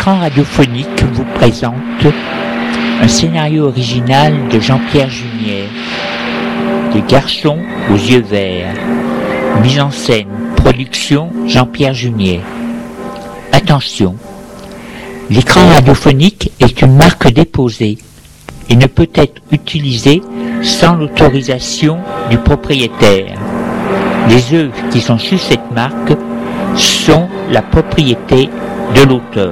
L'écran radiophonique vous présente un scénario original de Jean-Pierre Junier, Des garçons aux yeux verts. Mise en scène, production Jean-Pierre Junier. Attention, l'écran radiophonique est une marque déposée et ne peut être utilisé sans l'autorisation du propriétaire. Les œuvres qui sont sous cette marque sont la propriété de l'auteur.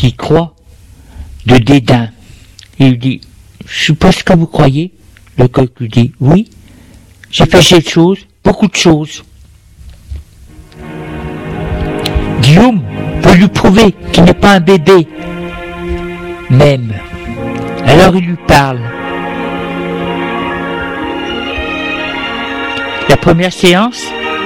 y croit, de dédain. Il lui dit, je suppose ce que vous croyez. Le coq lui dit, oui, j'ai fait ces choses, beaucoup de choses. Guillaume veut lui prouver qu'il n'est pas un bébé, même. Alors il lui parle. La première séance,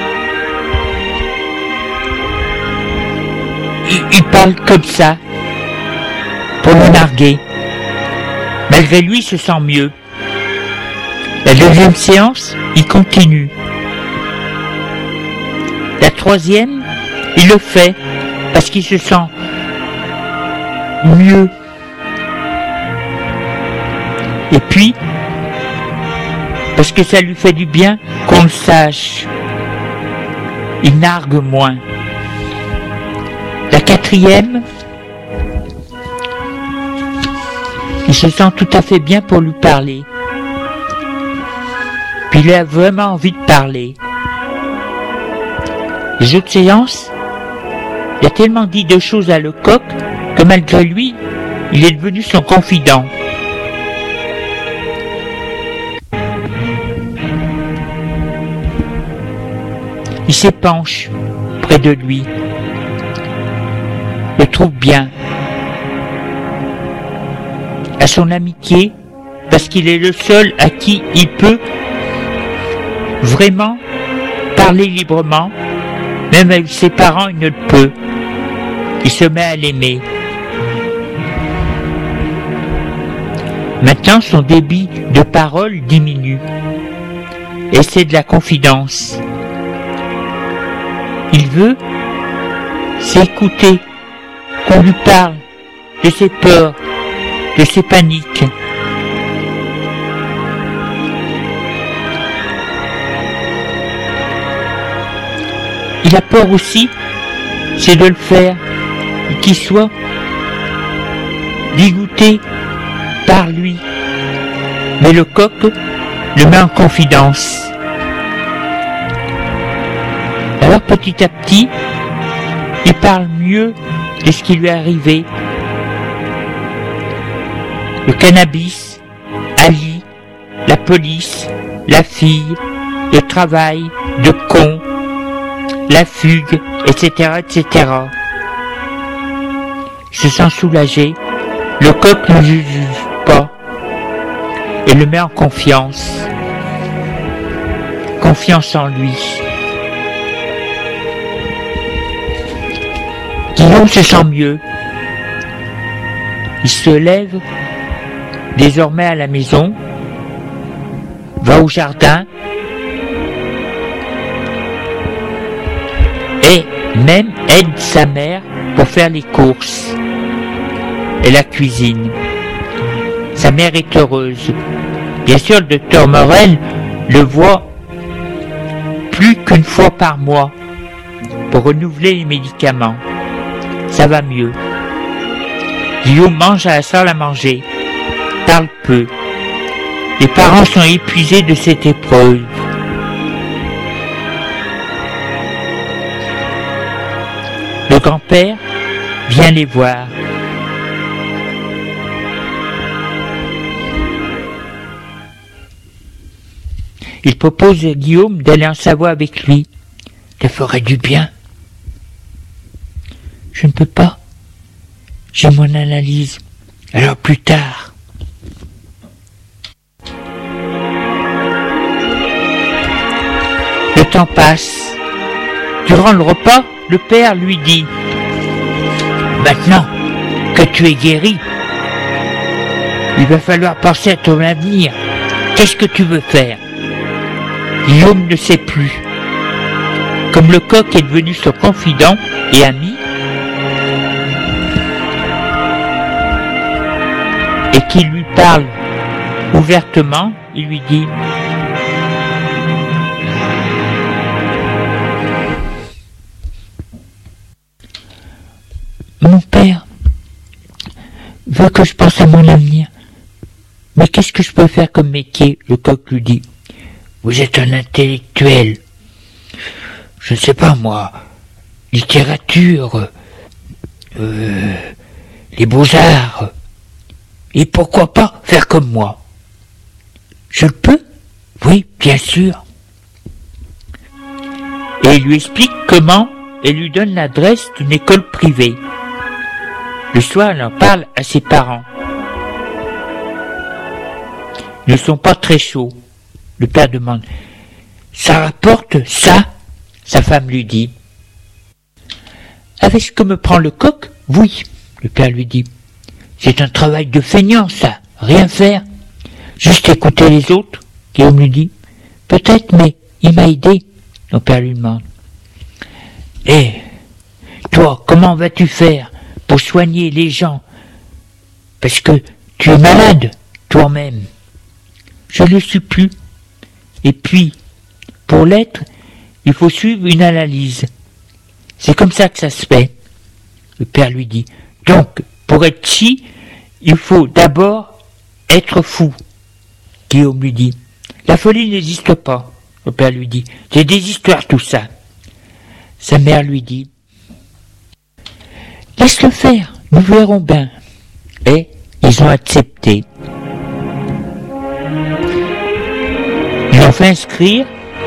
il parle comme ça, pour le narguer. Malgré lui, il se sent mieux. La deuxième séance, il continue. La troisième, il le fait parce qu'il se sent mieux. Et puis, parce que ça lui fait du bien qu'on le sache. Il nargue moins. La quatrième, il se sent tout à fait bien pour lui parler. Puis il a vraiment envie de parler. Les autres séances, il a tellement dit de choses à Lecoq que malgré lui, il est devenu son confident. Il s'épanche près de lui, le trouve bien, à son amitié, parce qu'il est le seul à qui il peut vraiment parler librement, même avec ses parents il ne le peut. Il se met à l'aimer. Maintenant son débit de parole diminue, et c'est de la confidence. Il veut s'écouter, qu'on lui parle de ses peurs, de ses paniques. Il a peur aussi, c'est de le faire, qu'il soit dégoûté par lui. Mais le coq le met en confidence. Alors petit à petit, il parle mieux de ce qui lui est arrivé. Le cannabis, Ali, la police, la fille, le travail, le con, la fugue, etc., etc. Il se sent soulagé. Le coq ne juge pas et le met en confiance. Confiance en lui. Guillaume se sent mieux. Il se lève désormais à la maison, va au jardin et même aide sa mère pour faire les courses et la cuisine. Sa mère est heureuse. Bien sûr, le docteur Morel le voit plus qu'une fois par mois pour renouveler les médicaments. Ça va mieux. Guillaume mange à la salle à manger, parle peu. Les parents sont épuisés de cette épreuve. Le grand-père vient les voir. Il propose à Guillaume d'aller en Savoie avec lui. Ça ferait du bien. Je ne peux pas. J'ai mon analyse. Alors plus tard. Le temps passe. Durant le repas, le père lui dit « Maintenant que tu es guéri, il va falloir penser à ton avenir. Qu'est-ce que tu veux faire ?» Guillaume ne sait plus. Comme le coq est devenu son confident et ami, et qu'il lui parle ouvertement, il lui dit « Mon père veut que je pense à mon avenir. Mais qu'est-ce que je peux faire comme métier ?» Le coq lui dit « Vous êtes un intellectuel. Je ne sais pas moi, littérature, les beaux-arts. Et pourquoi pas faire comme moi? Je le peux? Oui, bien sûr. Et il lui explique comment et lui donne l'adresse d'une école privée. Le soir, elle en parle à ses parents. Ils ne sont pas très chauds. Le père demande: ça rapporte ça? Sa femme lui dit: avec ce que me prend le coq, oui. Le père lui dit: c'est un travail de feignant, ça. Rien faire. Juste écouter les autres. Guillaume lui dit: peut-être, mais il m'a aidé. Le père lui demande: eh, toi, comment vas-tu faire pour soigner les gens? Parce que tu es malade, toi-même. Je ne le suis plus. Et puis, pour l'être, il faut suivre une analyse. C'est comme ça que ça se fait. Le père lui dit: donc, pour être chi, il faut d'abord être fou. Guillaume lui dit: la folie n'existe pas. Le père lui dit: c'est des histoires tout ça. Sa mère lui dit: laisse-le faire, nous verrons bien. Et ils ont accepté. Ils l'ont fait inscrire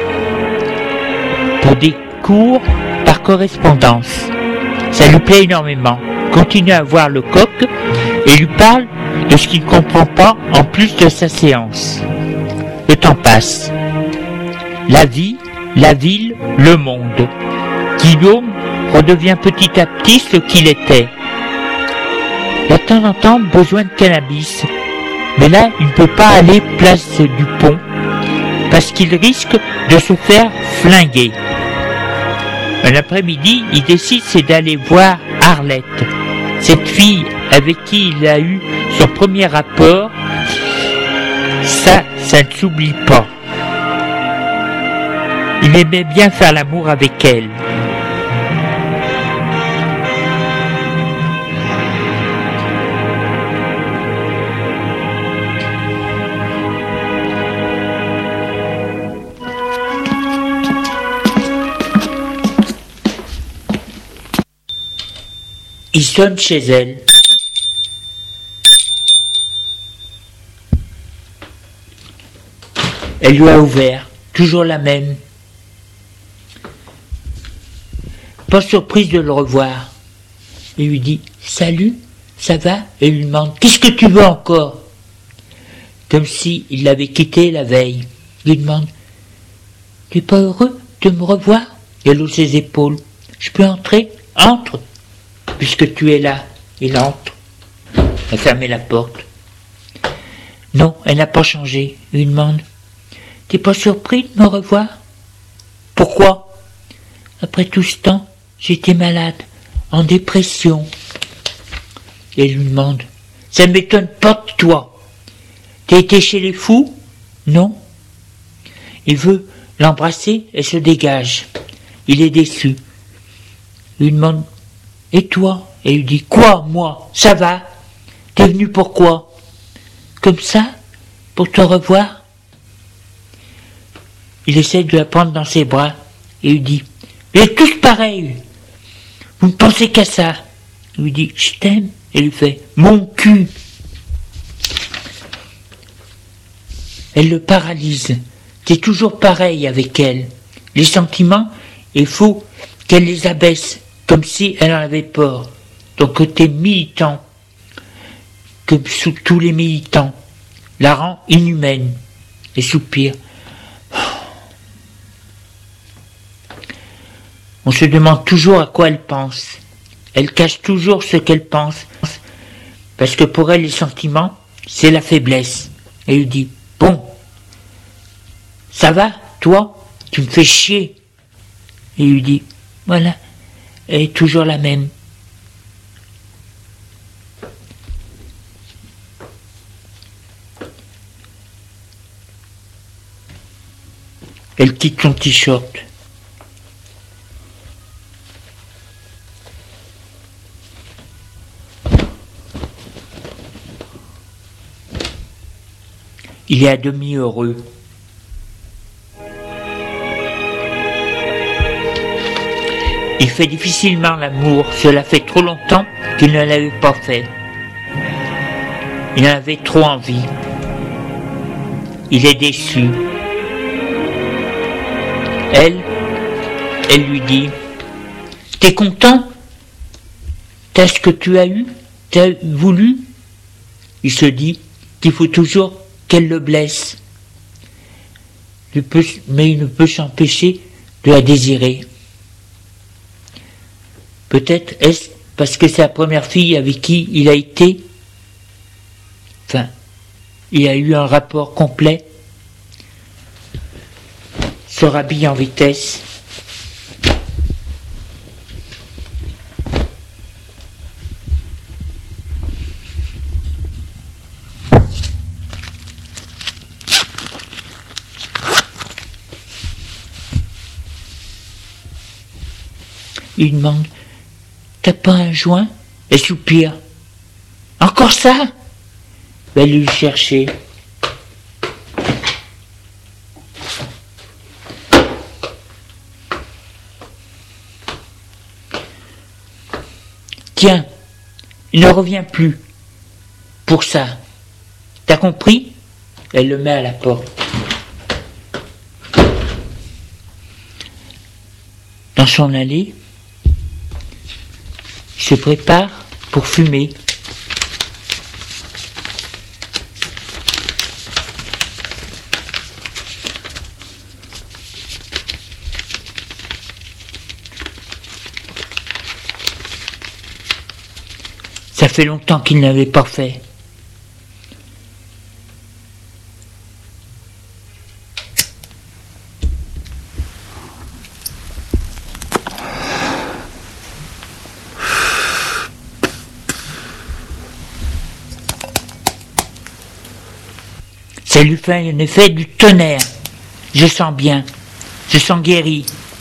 pour des cours par correspondance. Ça lui plaît énormément. Continue à voir le coq et lui parle de ce qu'il ne comprend pas en plus de sa séance. Le temps passe. La vie, la ville, le monde. Guillaume redevient petit à petit ce qu'il était. Il a de temps en temps besoin de cannabis, mais là il ne peut pas aller place du pont parce qu'il risque de se faire flinguer. Un après-midi, il décide d'aller voir Arlette, cette fille avec qui il a eu son premier rapport. Ça ne s'oublie pas. Il aimait bien faire l'amour avec elle. Il sonne chez elle. Elle lui a ouvert, toujours la même. Pas surprise de le revoir. Il lui dit: salut, ça va? Et lui demande: qu'est-ce que tu veux encore? Comme si il l'avait quitté la veille. Il lui demande: tu n'es pas heureux de me revoir? Elle hausse ses épaules. Je peux entrer? Entre, puisque tu es là. Il entre. Elle ferme la porte. Non, elle n'a pas changé. Il lui demande: t'es pas surpris de me revoir? Pourquoi? Après tout ce temps, j'étais malade, en dépression. Et il lui demande: ça ne m'étonne pas de toi. T'as été chez les fous? Non. Il veut l'embrasser et se dégage. Il est déçu. Il lui demande: et toi? Et il lui dit: quoi, moi? Ça va? T'es venu pourquoi? Comme ça? Pour te revoir? Il essaie de la prendre dans ses bras et lui dit: vous êtes tous pareils. Vous ne pensez qu'à ça. Il lui dit: je t'aime. Et lui fait: mon cul. Elle le paralyse. C'est toujours pareil avec elle. Les sentiments, il faut qu'elle les abaisse, comme si elle en avait peur. Ton côté militant, comme sous tous les militants, la rend inhumaine. Et soupire. On se demande toujours à quoi elle pense. Elle cache toujours ce qu'elle pense. Parce que pour elle, les sentiments, c'est la faiblesse. Elle lui dit: bon, ça va, toi? Tu me fais chier. Et il lui dit: voilà, elle est toujours la même. Elle quitte son t-shirt. Il est à demi heureux. Il fait difficilement l'amour, cela fait trop longtemps qu'il ne l'avait pas fait. Il en avait trop envie. Il est déçu. Elle lui dit, t'es content? T'as ce que tu as eu? T'as voulu? Il se dit qu'il faut toujours qu'elle le blesse. Mais il ne peut s'empêcher de la désirer. Peut-être est-ce parce que c'est la première fille avec qui il a été, il a eu un rapport complet, se rhabille en vitesse. Il demande, t'as pas un joint? Elle soupire. Encore ça? Va lui chercher. Tiens, il ne revient plus. Pour ça. T'as compris? Elle le met à la porte. Dans son allée, il se prépare pour fumer. Ça fait longtemps qu'il n'avait pas fait. Ça lui fait un effet du tonnerre. Je sens bien. Je sens guéri.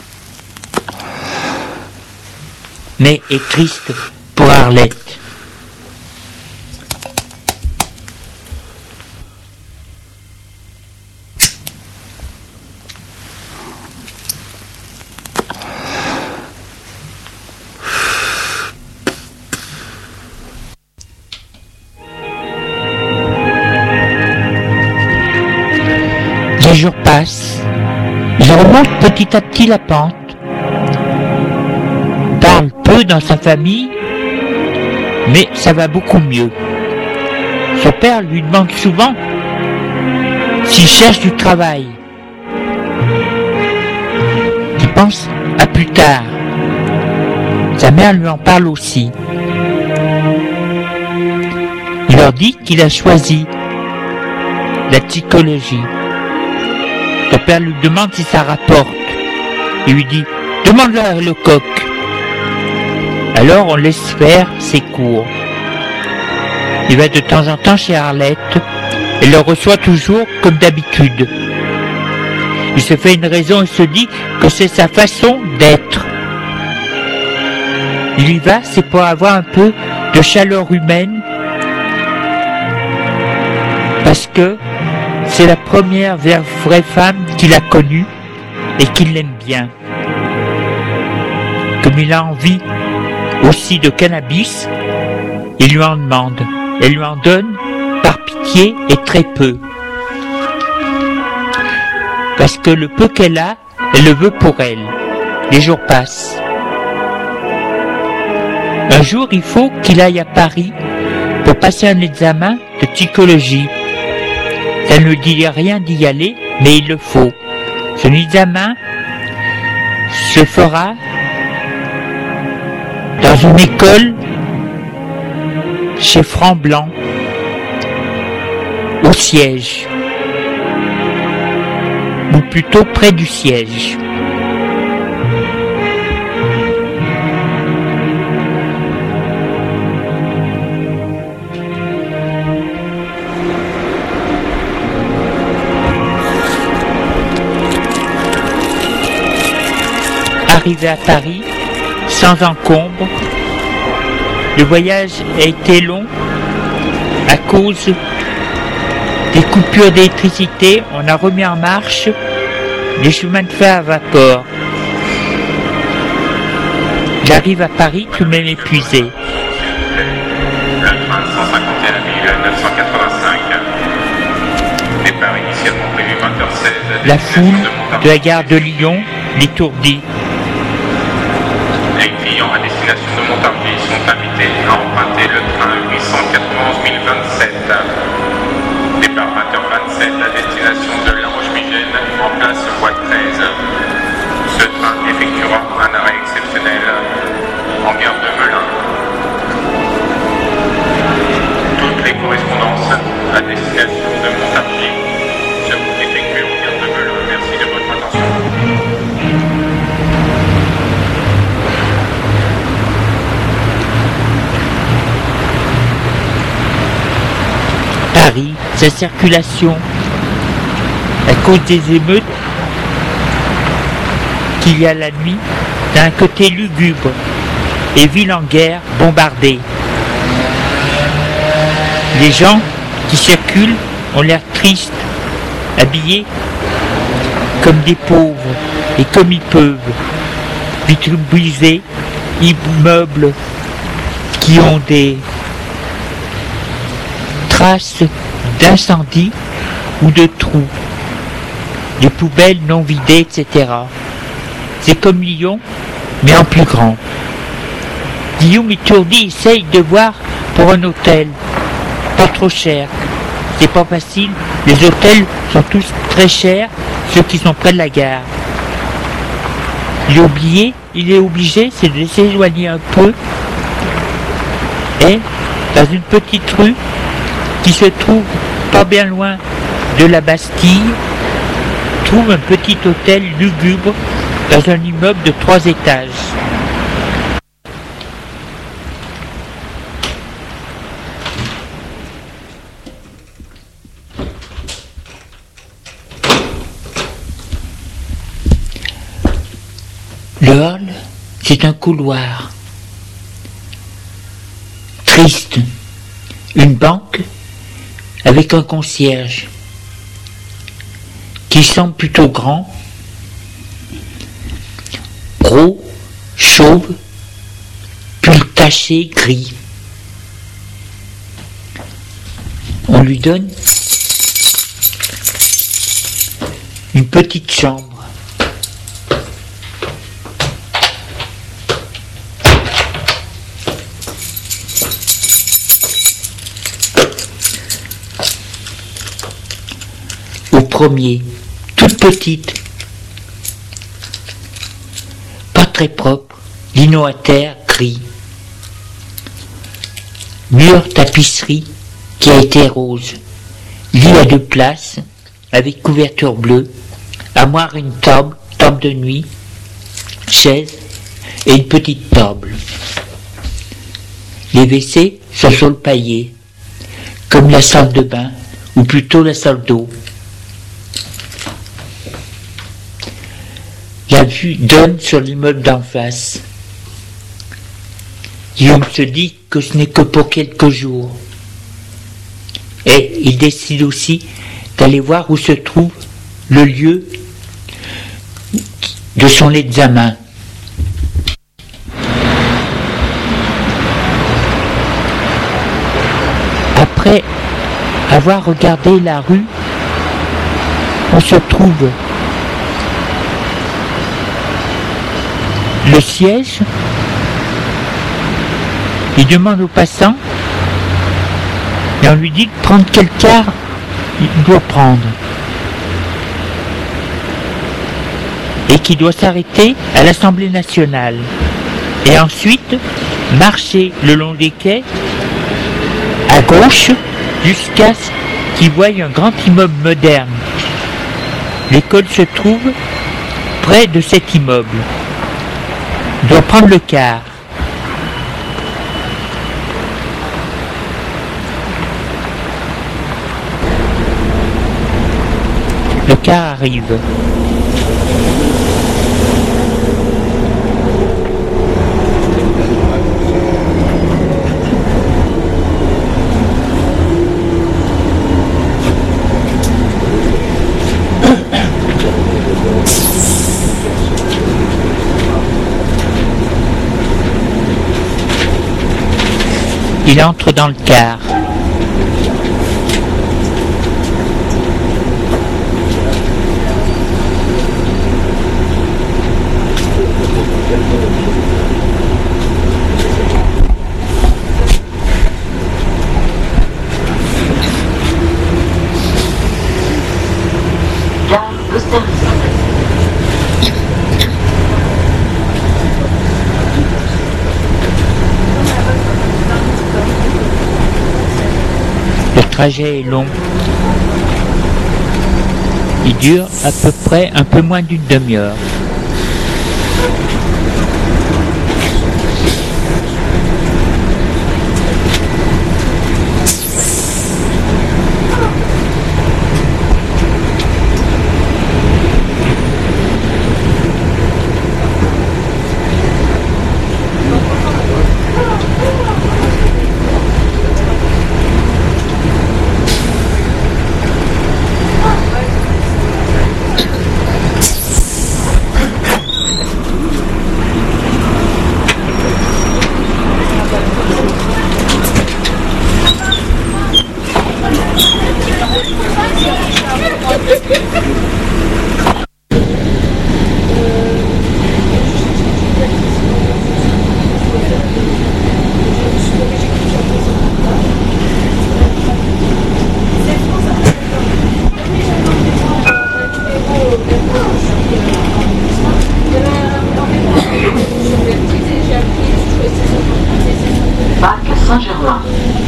Mais est triste pour Arlette. Les jours passent, il remonte petit à petit la pente, parle peu dans sa famille, mais ça va beaucoup mieux. Son père lui demande souvent s'il cherche du travail. Il pense à plus tard. Sa mère lui en parle aussi. Il leur dit qu'il a choisi la psychologie. Son père lui demande si ça rapporte. Il lui dit, demande-le à Lecoq. Alors on laisse faire ses cours. Il va de temps en temps chez Arlette et le reçoit toujours comme d'habitude. Il se fait une raison et se dit que c'est sa façon d'être. Il y va, c'est pour avoir un peu de chaleur humaine, parce que c'est la première vraie femme qu'il a connue et qu'il l'aime bien. Comme il a envie aussi de cannabis, il lui en demande. Elle lui en donne par pitié et très peu. Parce que le peu qu'elle a, elle le veut pour elle. Les jours passent. Un jour, il faut qu'il aille à Paris pour passer un examen de psychologie. Ça ne lui dit rien d'y aller, mais il le faut. Son examen se fera dans une école chez Franc-Blanc, au siège, ou plutôt près du siège. Arrivé à Paris, sans encombre, le voyage a été long à cause des coupures d'électricité. On a remis en marche les chemins de fer à vapeur. J'arrive à Paris tout de même épuisé. Le train 151 980 La foule de la gare de Lyon l'étourdit. Les clients à destination de Montargis sont invités à emprunter le train 891 027. Départ 20h27 à destination de La Roche-Migène en place voie 13. Ce train effectuera un arrêt exceptionnel en gare de Melun. Toutes les correspondances à destination de Montargis seront effectuées en gare de Melun. Merci de votre attention. Paris, sa circulation, à cause des émeutes qu'il y a la nuit, d'un côté lugubre et ville en guerre bombardée. Les gens qui circulent ont l'air tristes, habillés comme des pauvres et comme ils peuvent, vitrines brisées, immeubles qui ont des traces d'incendie ou de trous, des poubelles non vidées, etc. C'est comme Lyon, mais en plus grand. Guillaume étourdi essaye de voir pour un hôtel, pas trop cher. C'est pas facile, les hôtels sont tous très chers, ceux qui sont près de la gare. Il est obligé, c'est de s'éloigner un peu, et dans une petite rue qui se trouve pas bien loin de la Bastille, trouve un petit hôtel lugubre dans un immeuble de 3 étages. Le hall, c'est un couloir triste, une banque avec un concierge qui semble plutôt grand, gros, chauve, pull taché, gris. On lui donne une petite chambre. Au premier, toute petite, pas très propre, lino à terre, gris. Mur, tapisserie qui a été rose. Lit à 2 places, avec couverture bleue, armoire une table de nuit, chaise et une petite table. Les WC sont sur le paillet, comme la salle de bain, ou plutôt la salle d'eau. La vue donne sur l'immeuble d'en face. Guillaume se dit que ce n'est que pour quelques jours. Et il décide aussi d'aller voir où se trouve le lieu de son examen. Après avoir regardé la rue, on se trouve le siège. Il demande aux passants et on lui dit de prendre quel car il doit prendre et qu'il doit s'arrêter à l'Assemblée nationale et ensuite marcher le long des quais à gauche jusqu'à ce qu'il voie un grand immeuble moderne. L'école se trouve près de cet immeuble. Il doit prendre le car. Le car arrive. Il entre dans le car. trajet est long. Il dure à peu près un peu moins d'une demi-heure. Saint-Germain.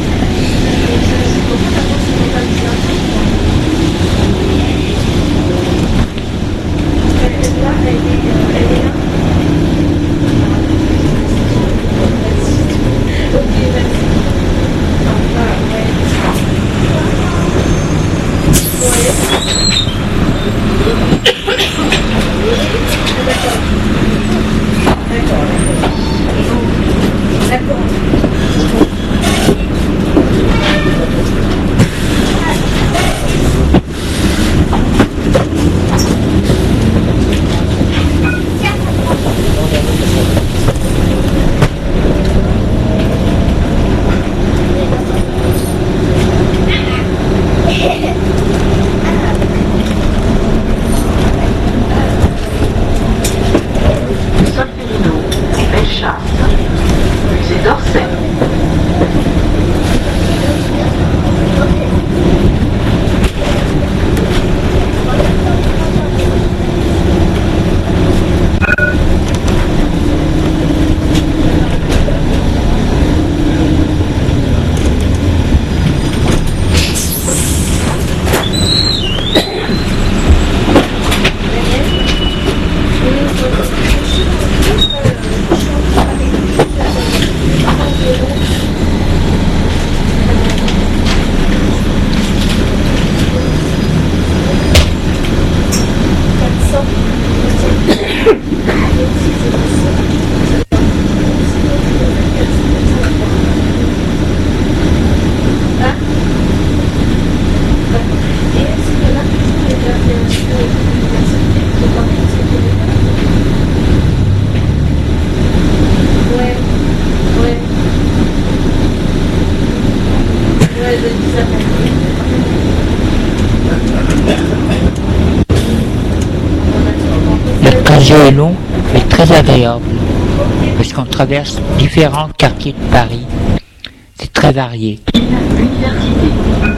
Le trajet est long mais très agréable parce qu'on traverse différents quartiers de Paris. C'est très varié. Université.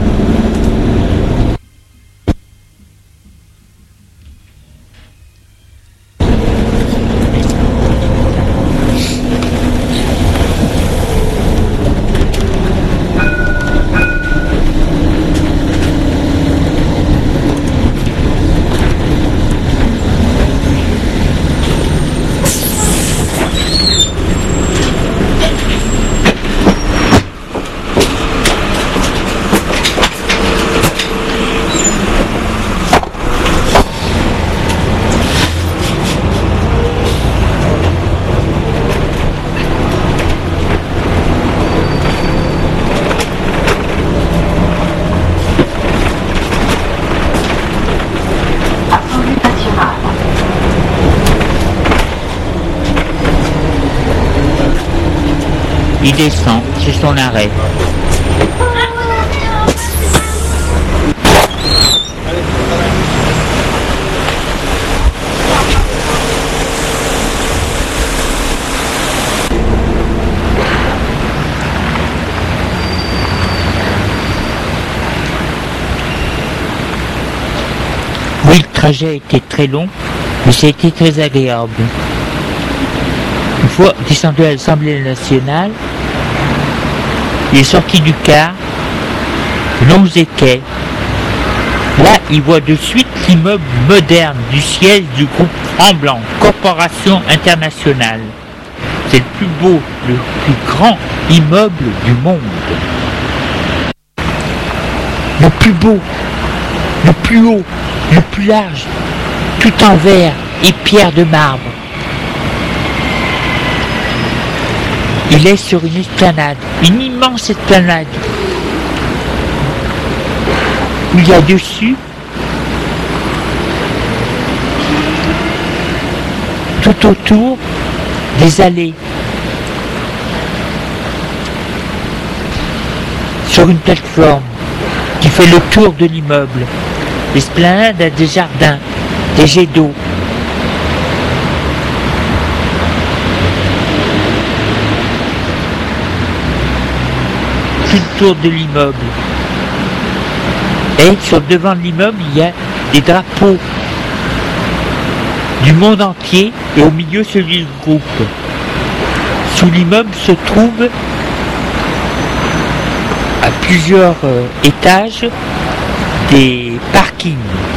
Il descend, c'est son arrêt. Oui, le trajet était très long, mais ça a été très agréable. Une fois descendu à l'Assemblée nationale, il est sorti du car longs équais. Là, il voit de suite l'immeuble moderne du siège du groupe Franc-Blanc, Corporation Internationale. C'est le plus beau, le plus grand immeuble du monde. Le plus beau, le plus haut, le plus large, tout en verre et pierre de marbre. Il est sur une esplanade, une immense esplanade. Il y a dessus tout autour des allées. Sur une plateforme qui fait le tour de l'immeuble. L'esplanade a des jardins, des jets d'eau. Tout le tour de l'immeuble. Et sur le devant de l'immeuble, il y a des drapeaux du monde entier et au milieu celui du groupe. Sous l'immeuble se trouve à plusieurs étages des parkings.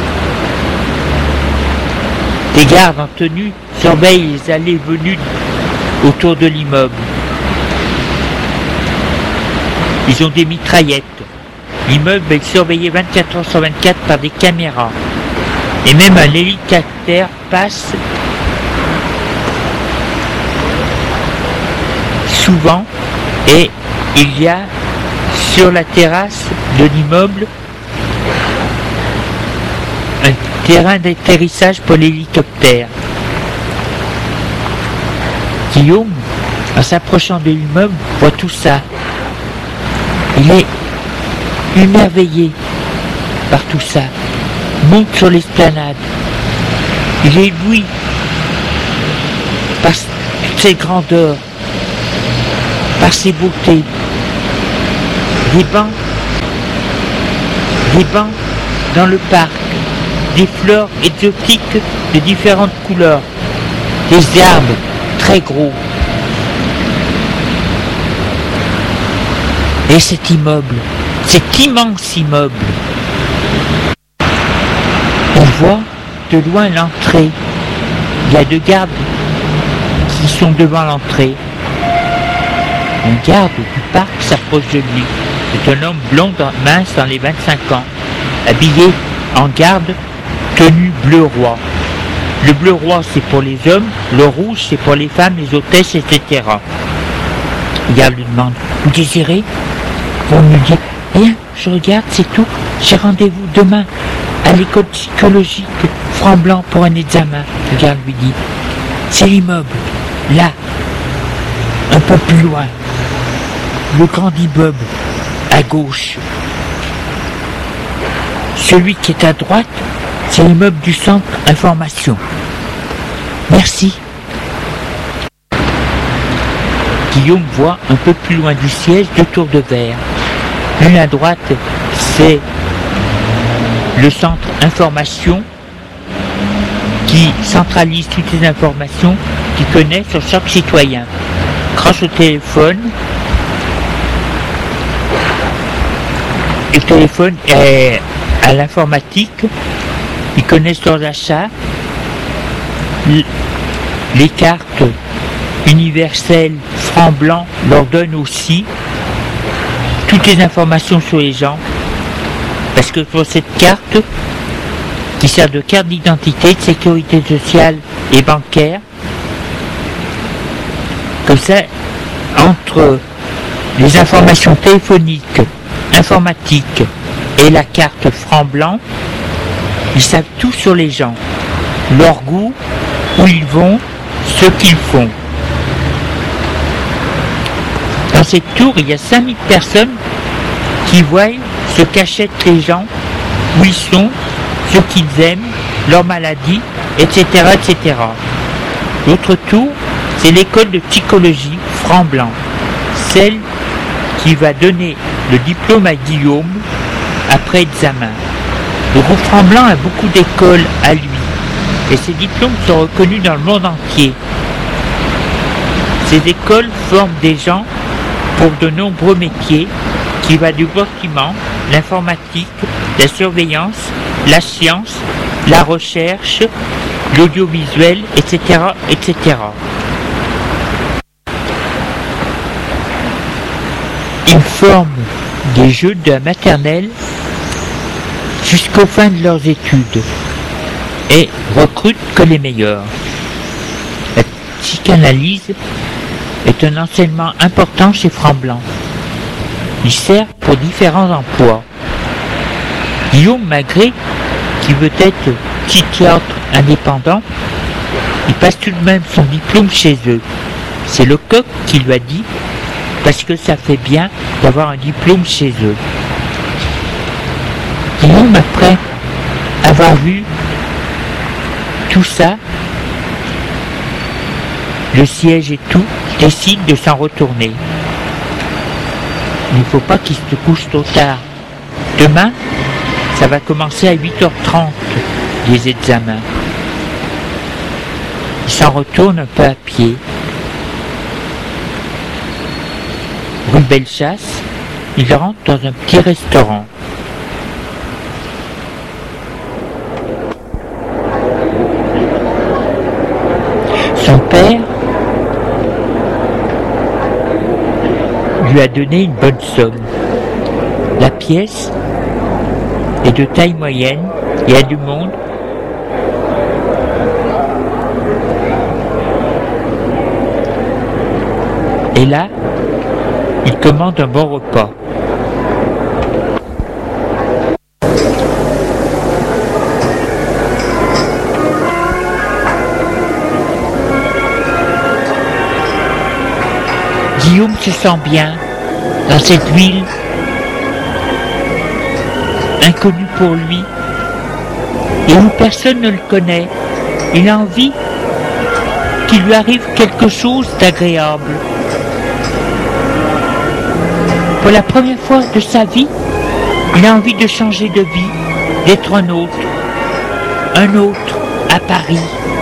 Des gardes en tenue surveillent les allées et venues autour de l'immeuble. Ils ont des mitraillettes. L'immeuble est surveillé 24 heures sur 24 par des caméras. Et même un hélicoptère passe souvent et il y a sur la terrasse de l'immeuble un terrain d'atterrissage pour l'hélicoptère. Guillaume, en s'approchant de l'immeuble, voit tout ça. Il est émerveillé par tout ça. Monte sur l'esplanade. Il est ébloui par toutes ses grandeurs, par ses beautés. Des bancs dans le parc, des fleurs exotiques de différentes couleurs, des arbres très gros. Et cet immeuble, cet immense immeuble, on voit de loin l'entrée. Il y a deux gardes qui sont devant l'entrée. Un garde du parc s'approche de lui. C'est un homme blond, mince, dans les 25 ans, habillé en garde, tenue bleu roi. Le bleu roi, c'est pour les hommes, le rouge, c'est pour les femmes, les hôtesses, etc. Le garde lui demande, vous désirez? On lui dit, rien, je regarde, c'est tout. J'ai rendez-vous demain à l'école psychologique Franc-Blanc pour un examen. Le garde lui dit, c'est l'immeuble, là, un peu plus loin. Le grand immeuble, à gauche. Celui qui est à droite, c'est l'immeuble du centre information. Merci. Guillaume voit un peu plus loin du siège deux tours de verre. L'une à droite, c'est le centre information qui centralise toutes les informations qu'il connaît sur chaque citoyen. Grâce au téléphone, le téléphone est à l'informatique, ils connaissent leurs achats, les cartes universelles Franc-Blanc leur donnent aussi toutes les informations sur les gens, parce que pour cette carte, qui sert de carte d'identité, de sécurité sociale et bancaire, comme ça, entre les informations téléphoniques, informatiques et la carte Franc-Blanc, ils savent tout sur les gens, leur goût, où ils vont, ce qu'ils font. Dans cette tour, il y a 5000 personnes qui voient ce qu'achètent les gens, où ils sont, ce qu'ils aiment, leur maladie, etc. etc. L'autre tour, c'est l'école de psychologie Franc-Blanc, celle qui va donner le diplôme à Guillaume après examen. Le groupe Franc-Blanc a beaucoup d'écoles à lui, et ces diplômes sont reconnus dans le monde entier. Ces écoles forment des gens pour de nombreux métiers, qui va du bâtiment l'informatique, la surveillance, la science, la recherche, l'audiovisuel, etc., etc. Ils forment des jeunes de la maternelle jusqu'aux fins de leurs études et recrutent que les meilleurs. La psychanalyse est un enseignement important chez Franc-Blanc. Il sert pour différents emplois. Guillaume Magré, qui veut être psychiatre indépendant, il passe tout de même son diplôme chez eux. C'est Lecoq qui lui a dit, parce que ça fait bien d'avoir un diplôme chez eux. Guillaume, après avoir vu tout ça, le siège et tout, décide de s'en retourner. Il ne faut pas qu'il se couche trop tard. Demain, ça va commencer à 8h30, les examens. Il s'en retourne un peu à pied. Rue Bellechasse, il rentre dans un petit restaurant. Son père lui a donné une bonne somme. La pièce est de taille moyenne, il y a du monde. Et là, il commande un bon repas. Guillaume se sent bien dans cette ville inconnue pour lui et où personne ne le connaît. Il a envie qu'il lui arrive quelque chose d'agréable. Pour la première fois de sa vie, il a envie de changer de vie, d'être un autre à Paris.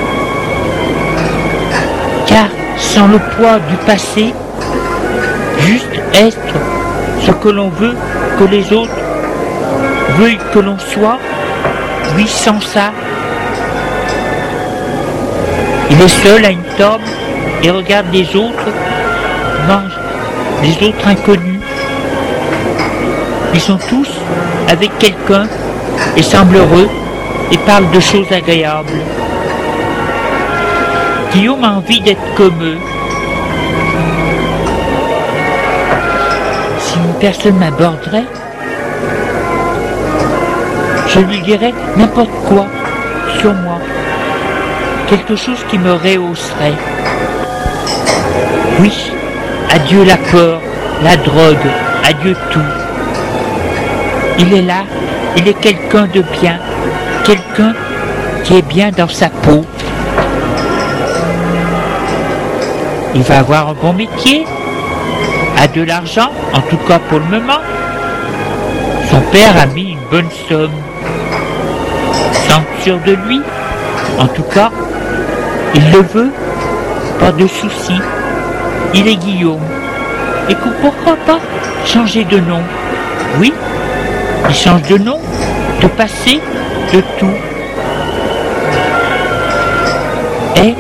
Car sans le poids du passé, juste être ce que l'on veut que les autres veuillent que l'on soit, lui sans ça. Il est seul à une table et regarde les autres, mange les autres inconnus. Ils sont tous avec quelqu'un et semblent heureux et parlent de choses agréables. Guillaume a envie d'être comme eux. Si une personne m'aborderait, je lui dirais n'importe quoi sur moi, quelque chose qui me rehausserait. Oui, adieu la peur, la drogue, adieu tout. Il est là, il est quelqu'un de bien, quelqu'un qui est bien dans sa peau. Il va avoir un bon métier, a de l'argent, en tout cas pour le moment. Son père a mis une bonne somme. Semble sûr de lui, en tout cas, il le veut, pas de souci. Il est Guillaume. Et pourquoi pas changer de nom? Oui, il change de nom, de passé, de tout. Et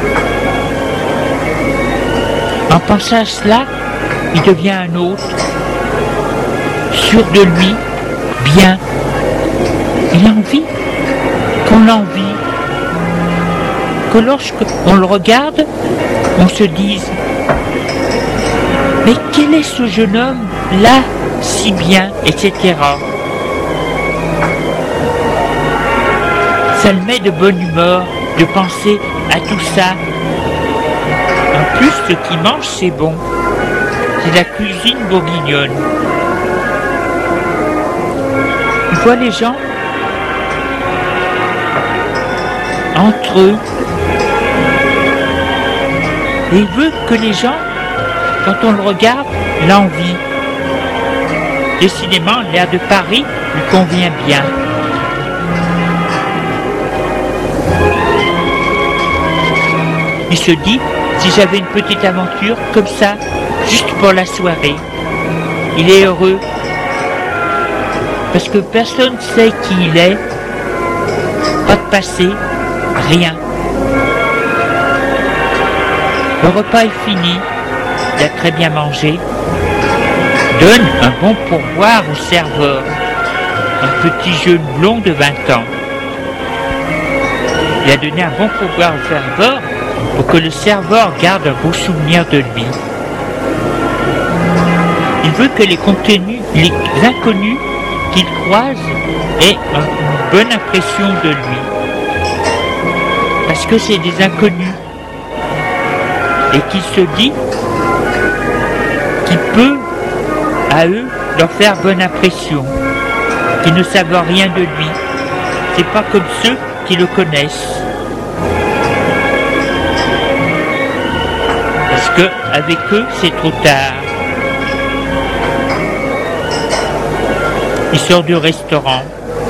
en pensant à cela, il devient un autre, sûr de lui, bien. Il a envie qu'on l'envie, que lorsqu'on le regarde, on se dise « Mais quel est ce jeune homme là, si bien, etc. » Ça le met de bonne humeur de penser à tout ça. En plus, ce qu'il mange, c'est bon. C'est la cuisine bourguignonne. Il voit les gens entre eux. Et il veut que les gens, quand on le regarde, l'envient. Décidément, l'air de Paris lui convient bien. Il se dit, si j'avais une petite aventure comme ça, juste pour la soirée. Il est heureux. Parce que personne ne sait qui il est, pas de passé, rien. Le repas est fini, il a très bien mangé, donne un bon pourboire au serveur, un petit jeune blond de 20 ans. Il a donné un bon pourboire au serveur pour que le serveur garde un beau souvenir de lui. Il veut que les inconnus qu'il croise aient une bonne impression de lui. Parce que c'est des inconnus. Et qu'il se dit qu'il peut, à eux, leur faire bonne impression. Qu'ils ne savent rien de lui. C'est pas comme ceux qui le connaissent. Parce que, avec eux, c'est trop tard. Il sort du restaurant.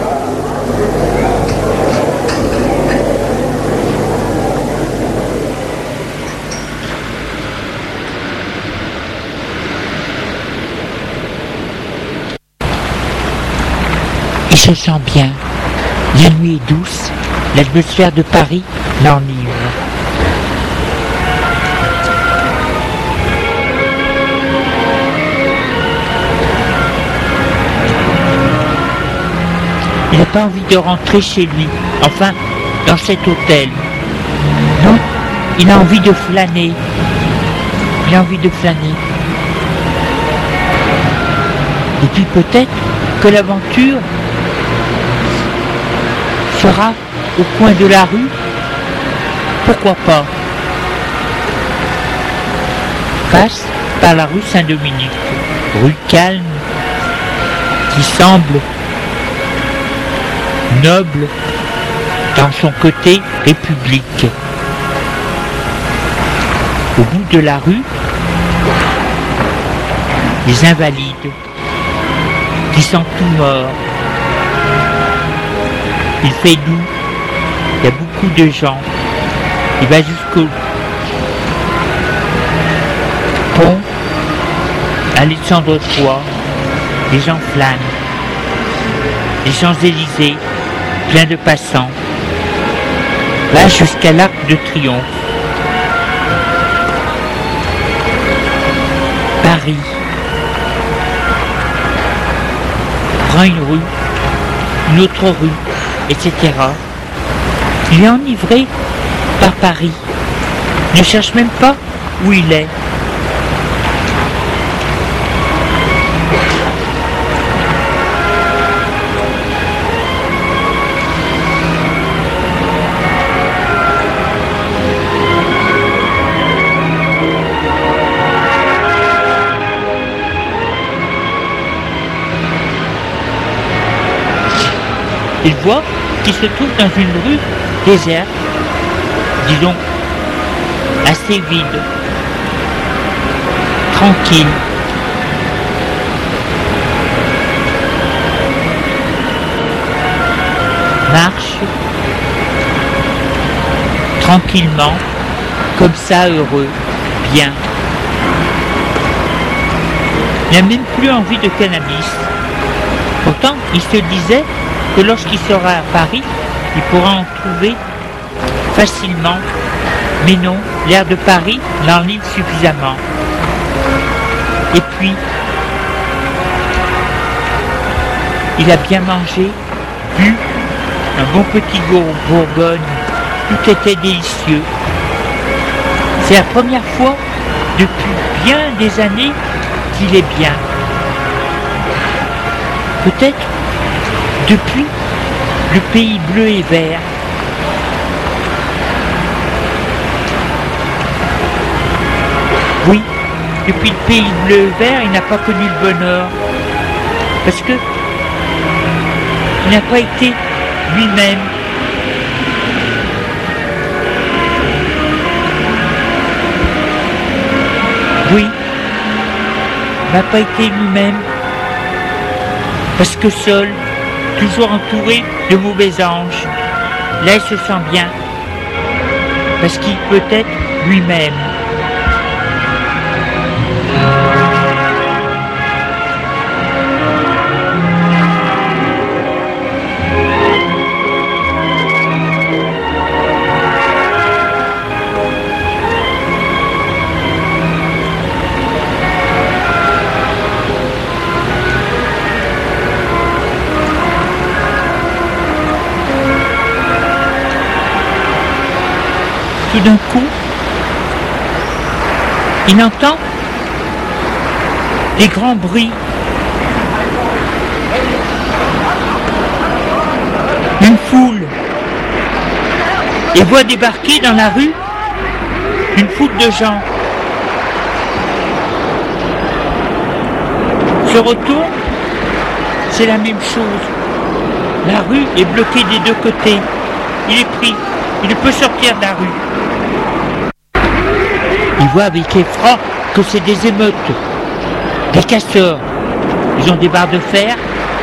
Il se sent bien. La nuit est douce. L'atmosphère de Paris l'enivre. Il n'a pas envie de rentrer chez lui, enfin, dans cet hôtel. Non, il a envie de flâner. Il a envie de flâner. Et puis peut-être que l'aventure sera au coin de la rue. Pourquoi pas? Passe par la rue Saint-Dominique, rue calme, qui semble noble dans son côté république. Au bout de la rue, les invalides qui sont tout morts. Il fait doux, il y a beaucoup de gens. Il va jusqu'au pont Alexandre III, les gens flânent. Les Champs-Élysées, plein de passants, va jusqu'à l'Arc de Triomphe. Paris prend une rue, une autre rue, etc. Il est enivré par Paris. Il ne cherche même pas où il est. Il voit qu'il se trouve dans une rue déserte, disons, assez vide, tranquille. Marche tranquillement, comme ça, heureux, bien. Il n'a même plus envie de cannabis. Pourtant, il se disait que lorsqu'il sera à Paris, il pourra en trouver facilement. Mais non, l'air de Paris l'enivre suffisamment. Et puis, il a bien mangé, bu, un bon petit Bourgogne, tout était délicieux. C'est la première fois depuis bien des années qu'il est bien. Peut-être depuis le pays bleu et vert. Oui, depuis le pays bleu et vert, il n'a pas connu le bonheur. Parce que il n'a pas été lui-même. Oui, il n'a pas été lui-même. Parce que seul, toujours entouré de mauvais anges, là il se sent bien. Parce qu'il peut être lui-même. Tout d'un coup, il entend des grands bruits. Une foule. Et voit débarquer dans la rue une foule de gens. Se retourne, c'est la même chose. La rue est bloquée des deux côtés. Il est pris. Il ne peut sortir de la rue. Il voit avec effroi que c'est des émeutes, des casseurs. Ils ont des barres de fer,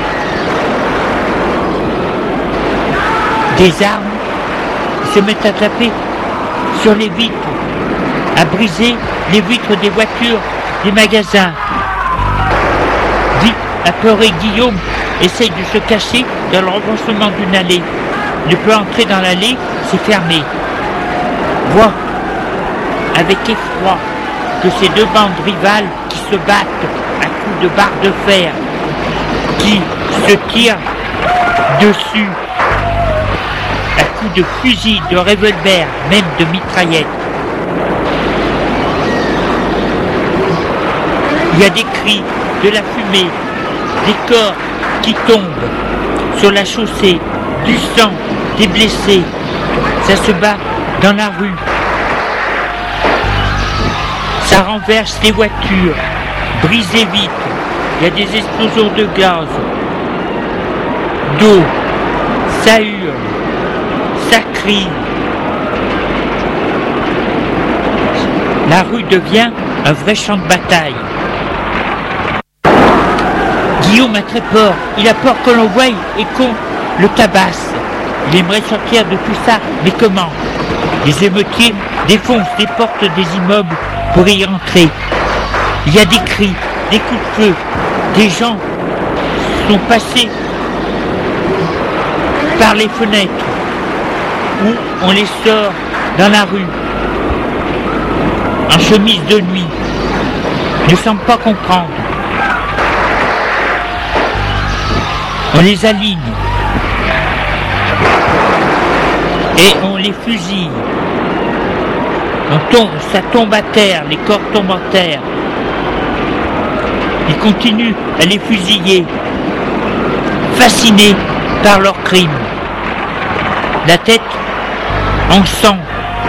des armes. Ils se mettent à taper sur les vitres, à briser les vitres des voitures, des magasins. Vite, apeuré, Guillaume essaye de se cacher dans le rebroussement d'une allée. Il ne peut entrer dans l'allée, c'est fermé. Voit avec effroi que ces deux bandes rivales qui se battent à coups de barres de fer, qui se tirent dessus à coups de fusil, de revolver, même de mitraillettes. Il y a des cris, de la fumée, des corps qui tombent sur la chaussée, du sang, des blessés. Ça se bat dans la rue. Ça renverse les voitures, brise les vitres. Il y a des explosions de gaz, d'eau. Ça hurle, ça crie. La rue devient un vrai champ de bataille. Guillaume a très peur. Il a peur que l'on voie et qu'on le tabasse. Il aimerait sortir de tout ça, mais comment? Les émeutiers défoncent les portes des immeubles pour y entrer. Il y a des cris, des coups de feu. Des gens sont passés par les fenêtres où on les sort dans la rue en chemise de nuit. Ils ne semblent pas comprendre. On les aligne et on les fusille. Ça tombe à terre, les corps tombent à terre. Ils continuent à les fusiller, fascinés par leur crime. La tête en sang.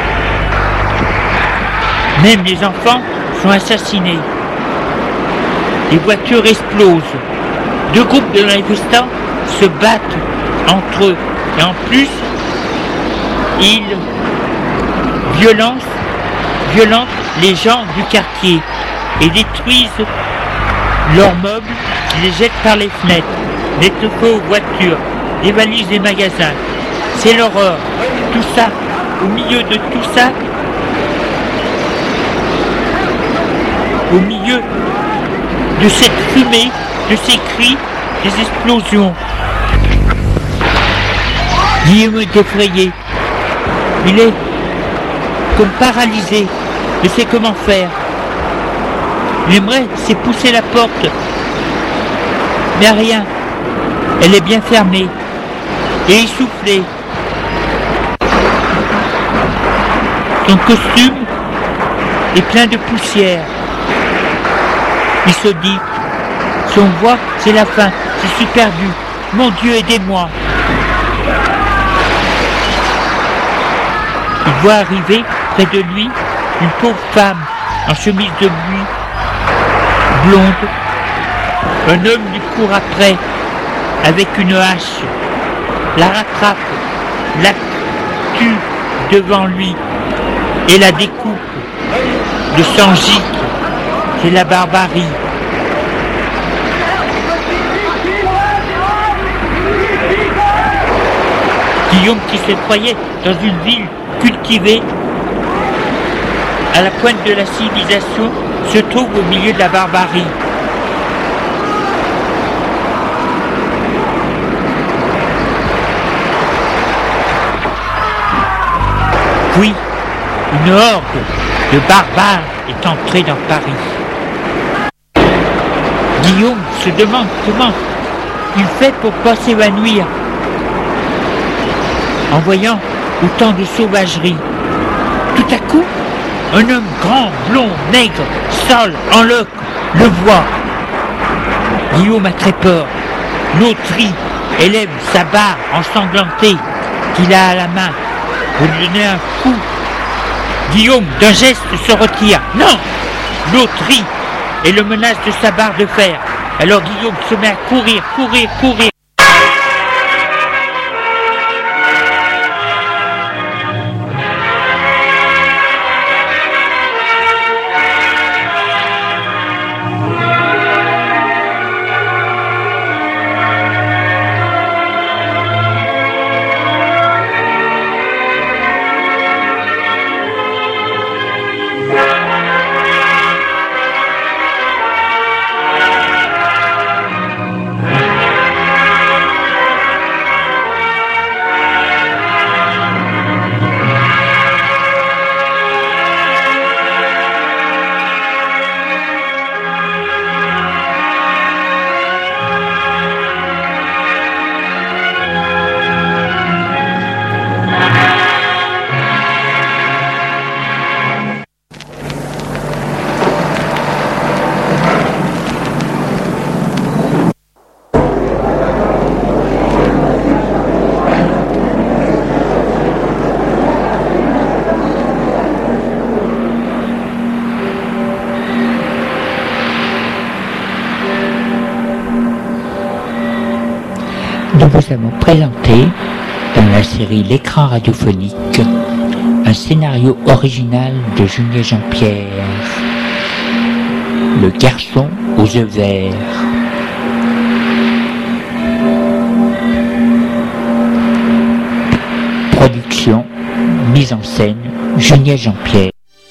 Même les enfants sont assassinés. Les voitures explosent. Deux groupes de manifestants se battent entre eux. Et en plus, ils violentent les gens du quartier et détruisent leurs meubles, ils les jettent par les fenêtres, mettent le feu aux voitures, dévalisent les magasins. C'est l'horreur. Tout ça, au milieu de tout ça, au milieu de cette fumée, de ces cris, des explosions. Guillaume est effrayé. Il est comme paralysé. Il ne sait comment faire. Il aimerait, c'est pousser la porte. Mais rien. Elle est bien fermée. Et essoufflée. Son costume est plein de poussière. Il se dit, si on voit, c'est la fin, je suis perdu. Mon Dieu, aidez-moi. Il voit arriver près de lui une pauvre femme en chemise de nuit, blonde. Un homme lui court après avec une hache, la rattrape, la tue devant lui et la découpe. Le sang gicle, c'est la barbarie. Guillaume, qui se croyait dans une ville cultivée, à la pointe de la civilisation, se trouve au milieu de la barbarie. Oui, une horde de barbares est entrée dans Paris. Guillaume se demande comment il fait pour pas s'évanouir en voyant autant de sauvagerie. Tout à coup, un homme grand, blond, maigre, sale, en loques, le voit. Guillaume a très peur. L'autre rit et lève sa barre ensanglantée qu'il a à la main pour lui donner un coup. Guillaume, d'un geste, se retire. Non! L'autre rit et le menace de sa barre de fer. Alors Guillaume se met à courir. Nous vous avons présenté, dans la série L'écran radiophonique, un scénario original de Junier Jean-Pierre, Le garçon aux yeux verts. Production, mise en scène, Junier Jean-Pierre.